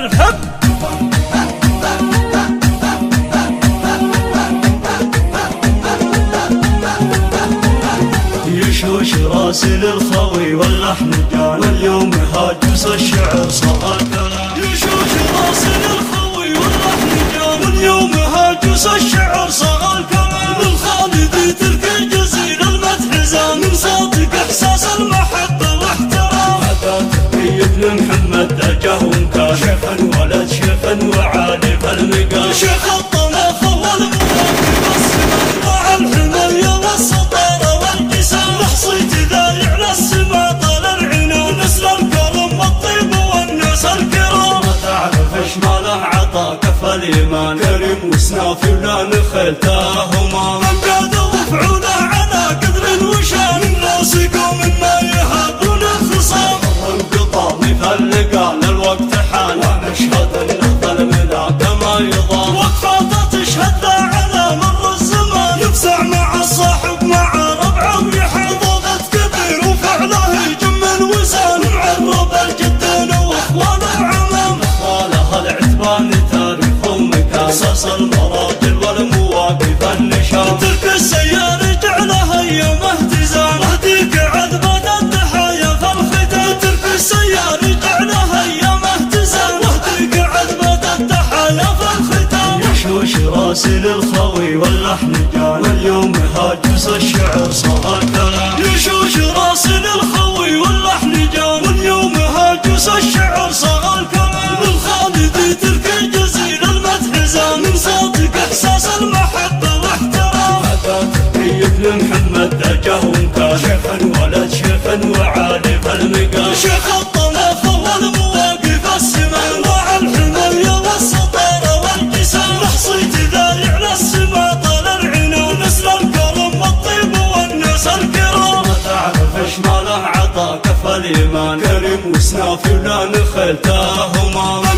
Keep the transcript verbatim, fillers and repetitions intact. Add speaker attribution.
Speaker 1: الحب.
Speaker 2: يشوش راس للخوي واللحن جان، واليوم هاجس الشعر صار كلام.
Speaker 1: يشوش راس للخوي واللحن جان، واليوم هاجس الشعر صار كلام. بالخالدي ترك جزيل المدح زان، من صوتك احساس المحبه واحترام.
Speaker 2: هذا تقي ابن محمد درجه ومكان، شيخا ولد شيخا وعالي بالمقام.
Speaker 1: شيخ الطماخ والمواقف السمان، مع الحمايه والسطاره والجسام. لحصيت ذايع للسما طال العنان، نسل الكرم والطيب والناس الكرام.
Speaker 2: ما تعرف ايش ماله عطا كف الايمان، كريم وسنافي ولا نخلتاهما.
Speaker 1: من قاد وفعوله على قدر وشان، الناس يقوم ما يهابون الخصام.
Speaker 2: انقطع مثل لقى للوقت حان، ونشهد ان الظلم ذاك ما يضام.
Speaker 1: وقفاته تشهد ذا على مر الزمان، يفزع مع الصاحب مع ربعه ويحيى. ضغط كبير وفعله يجم الوزان، معرب الجدين واخواله وعمام.
Speaker 2: اخواله العتبان تاريخ ومكان، قصص المراجل والمواقف النشام.
Speaker 1: ترك السيار جعله ايام اهتزام، واهديك عذبة الضحايا في الختام. ترك السيار جعله ايام اهتزام، واهديك عذبة الضحايا في الختام.
Speaker 2: يشوش راس للخوي واللحن جان، واليوم هاجس الشعر صار كلام.
Speaker 1: يشوش راس للخوي واللحن جان، واليوم هاجس الشعر صار الكلام. بالخالدي ترك جزيل المدح زان، من صوتك احساس المحبه واحترام.
Speaker 2: هذا تقي ابن محمد درجه ومكان، شيخا ولد شيخا وعالي بالمقام.
Speaker 1: شيخ الطماخ والمواقف السمان، مع الحمايه والسطاره والجسام. لحصيت ذايع للسما طال العنان، نسل الكرم والطيب والناس الكرام.
Speaker 2: ما تعرف ايش ماله عطا كف الايمان، كريم وسنافي ولا نخلتاهما.